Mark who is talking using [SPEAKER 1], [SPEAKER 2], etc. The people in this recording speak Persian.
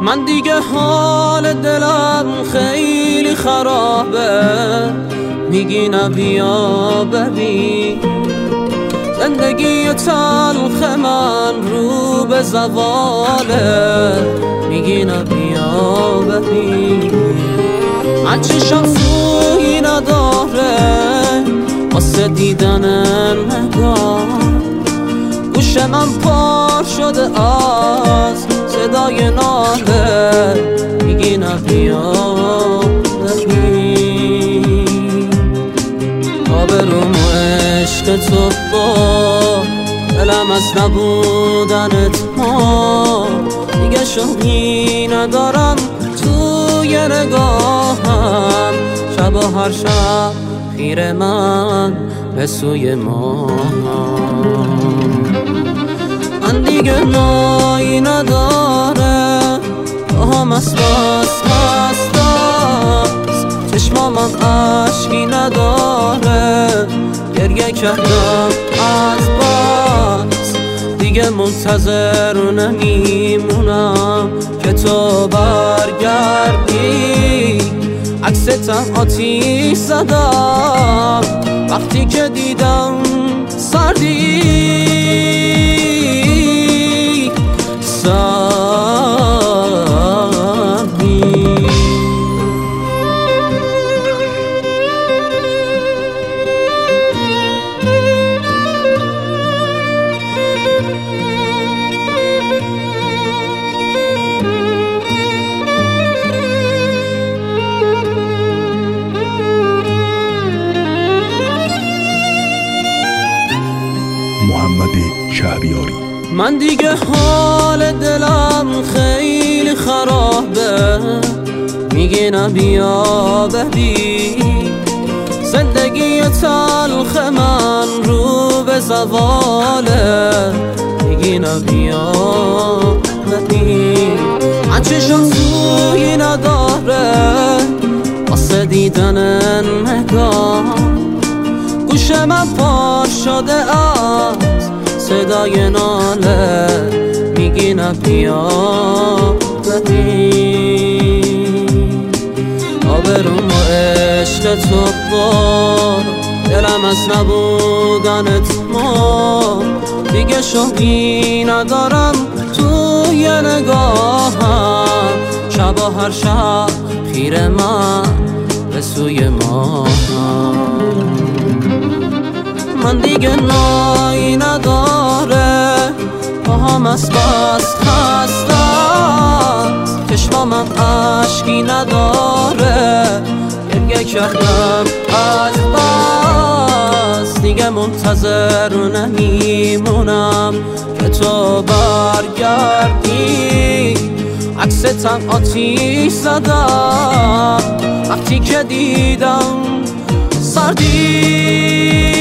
[SPEAKER 1] من دیگه حال دلم خیلی خرابه، میگی نبیا ببین زندگی تلخ من رو به زواله، میگی نبیا ببین من چشم سویی نداره واسه دیدن نگاه، گوش من پر شده از صدای ناله، میگی نبیا ببین آبروم و عشق تو با دلم از نبودنت ما، دیگه شوقی ندارم توی نگاهم، شب و هر شب خیره من به سوی ما، من دیگه نایی نداره هم از بس هستم، چشمامم عشقی نداره گریه کردم از بس، دیگه منتظر نمیمونم که تو برگردی، عکستم آتیش زدم وقتی که دیدم سردی
[SPEAKER 2] محمد شهریاری.
[SPEAKER 1] من دیگه حال دلم خیلی خرابه، میگی نبیا ببین زندگی تلخ من رو به زواله، میگی نبیا ببین من چشم سویی نداره واسه دیدن نگاه، گوش من پر شده از صدای ناله، میگی نبیا ببین آبروم و عشق تو با دلم از نبودنت ما، دیگه شوقی ندارم توی نگاهم، شب و هر شب خیره من به سوی ما، من دیگه نایی نداره هم از بس هستم، چشمامم عشقی نداره گریه کردم از بس، دیگه منتظر نمیمونم که تو برگردی، عکستم آتیش زدم وقتی که دیدم سردی